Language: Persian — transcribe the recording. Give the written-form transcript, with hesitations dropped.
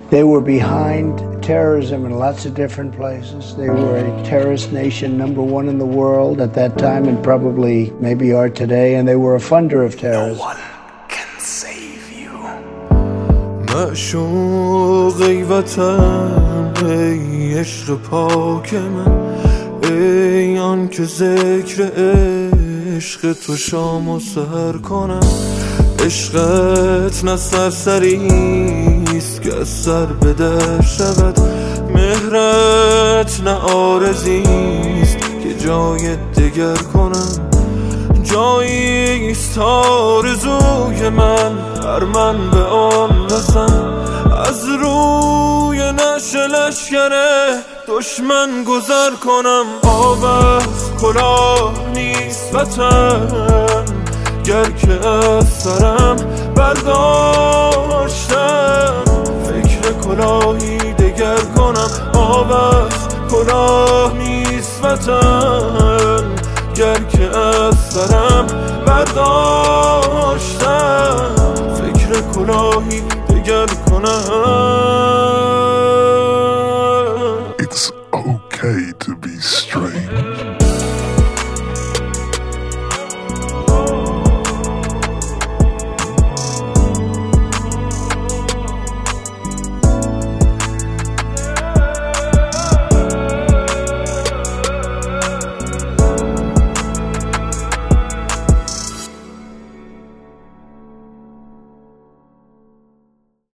They were behind terrorism in lots of different places. They were a terrorist nation, #1 in the world at that time, and probably maybe are today, and they were a funder of terrorism. No one can save you. معشوق ای وطن، ای عشق پاک من، ای آن که ذکر عشق تو شام و سحر کنم. عشقت نه سرسریست که از سر به در شود، مهرت نه آرزیست که جای دگر کنم. جاییست آرزوی من، هر من به آن رسم، از روی نشل لشکر دشمن گذر کنم. آب از کلاه نیست وطن، گر که از سرم برداشتم، فکر کلاهی دگر کنم. آب از کلاه نیست وطن، گر که از سرم برداشتم، فکر کلاهی دگر کنم. It's okay to be strange.